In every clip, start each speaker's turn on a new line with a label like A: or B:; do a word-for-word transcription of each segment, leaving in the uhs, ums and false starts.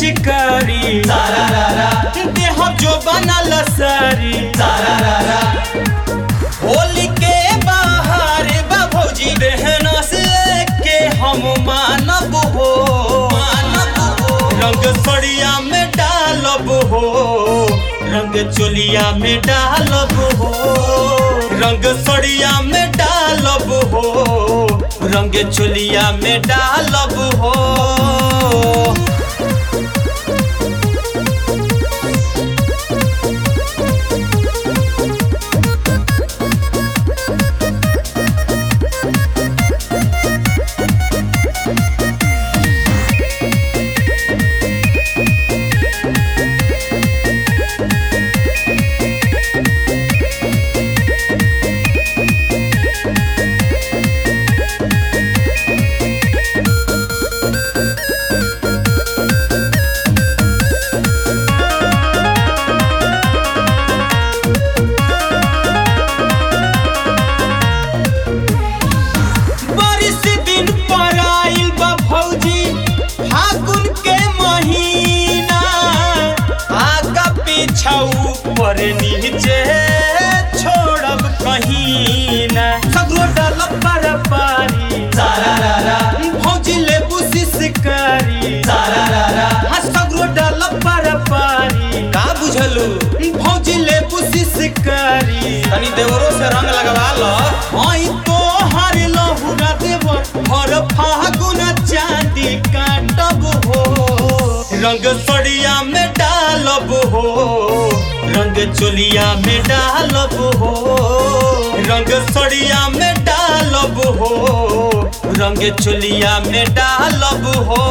A: पिचकारी
B: सारा रा रा
A: देह जो बनल सारी
B: सारा रा रा
A: होली के बाहर बा भौजी देहना से के हम मानब हो मानब हो रंग सड़िया में डालब हो रंग चोलिया में डालब हो रंग सड़िया में डालब हो रंग चोलिया में डालब हो। ऊपर नीचे छोड़ब कहीं ना सगरो डालब पर पारी
B: सारा रा रा
A: भौजी ले बुसिसकारी
B: सारा रा रा
A: हाँ सगरो डालब पर पारी का बुझलू भौजी ले बुसिसकारी
B: तनी देवरो से रंग लगवा लो
A: आई तो हर लहुरा देवर हर फागुन चांदी काटब हो रंग सड़िया में डालब हो रंग चोलिया में डालब हो रंग सड़िया में डालब हो रंग चोलिया में डालब हो।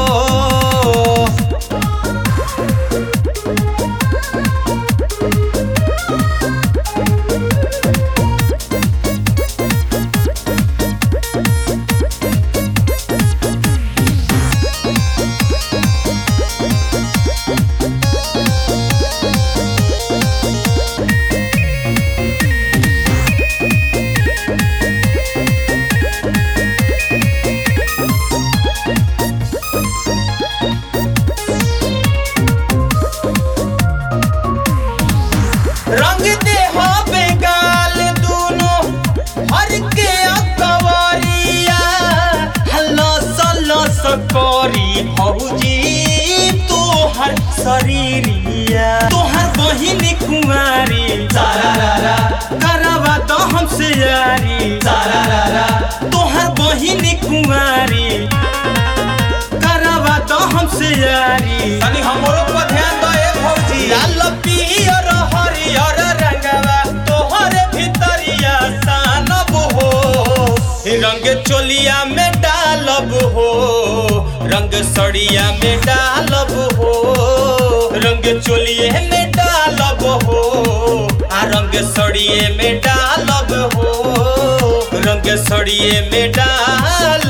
A: रंग दे हो बेगाल दोनों हर के अकवरिया लस लस करी भौजी तोहर शरीरिया तोहर बहिन कुंवारी
B: सारा रा रा
A: करवा तो हमसे यारी
B: सारा रा रा
A: तोहर बहिन कुंवारी करवा तो हमसे यारी
B: तनी हमरो पर ध्यान दो ए भौजी
A: लाल पियर हरियर रंगवा तोहर भितरिया सानब हो रंग चोलिया में डालब हो रंग सड़िया में डालब हो रंग चोलिए में डालब हो आ रंग सड़िए में डालब हो रंग सड़िए में डाल